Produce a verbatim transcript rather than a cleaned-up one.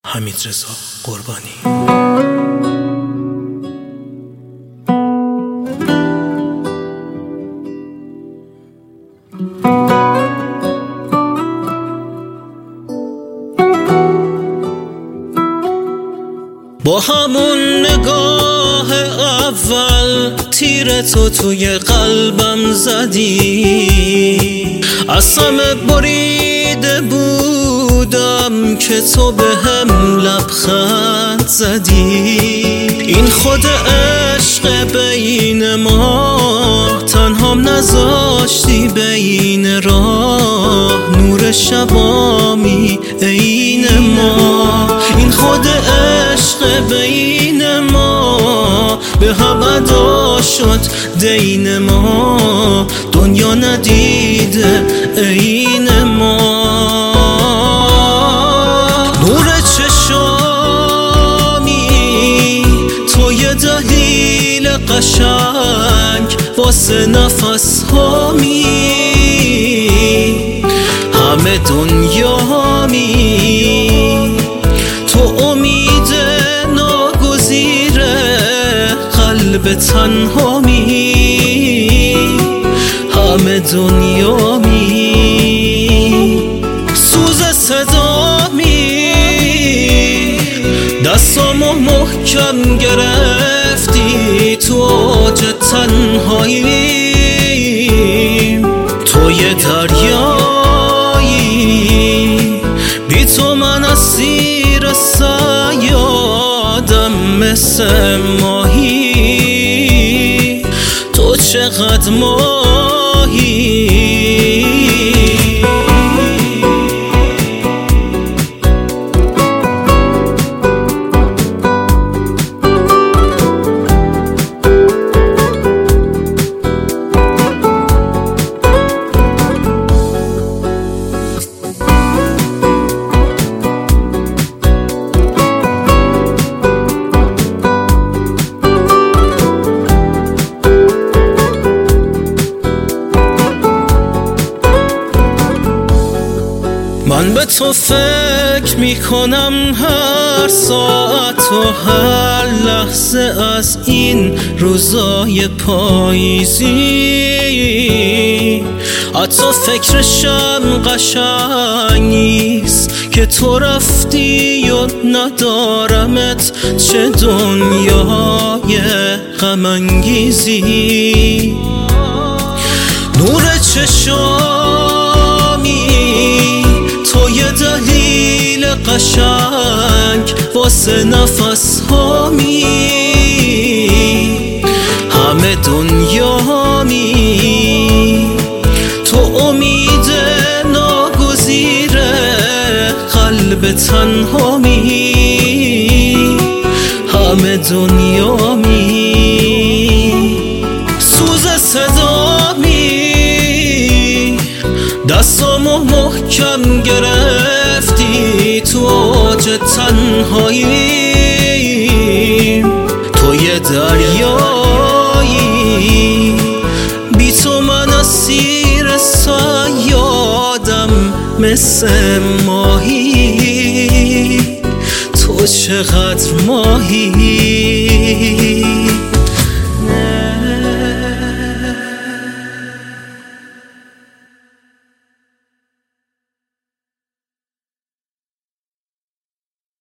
حمیدرضا قربانی. با همون نگاه اول تیر تو توی قلبم زدی، از همه بریده بودم که تو به هم لبخند زدی. این خود عشق بین ما، تنهام نذاشتی بین راه، نور شبامی عین ما. این خود عشق بین ما، به هم ادا شد دین ما، دنیا ندیده عین ما. نور چشامی تو یه دلیل قشنگ واسه نفس هامی، همه دنیامی تو امید ناگزیر قلب تنهامی، همه دنیامی. سوز صدامی دستامو محکم گرفتی، تو اوج تنهایی تو یه دریایی، بی تو من اسیر صیادم مثل ماهی، تو چقدر ماهی. من به تو فکر میکنم هر ساعت و هر لحظه از این روزای پاییزی. حتی فکرشم قشنگ نیست که تو رفتی و ندارمت، چه دنیای غم انگیزی. نور چشامی تو یه دلیل قشنگ واسه نفس هامی، همه دنیامی تو امید ناگزیر قلب تنهامی، همه دنیامی. سوز صدامی دستامو محکم گرفتی، تو اوج تنهایی تو یه دریایی، بی تو من اسیر صیادم مثل ماهی، تو چقدر ماهی.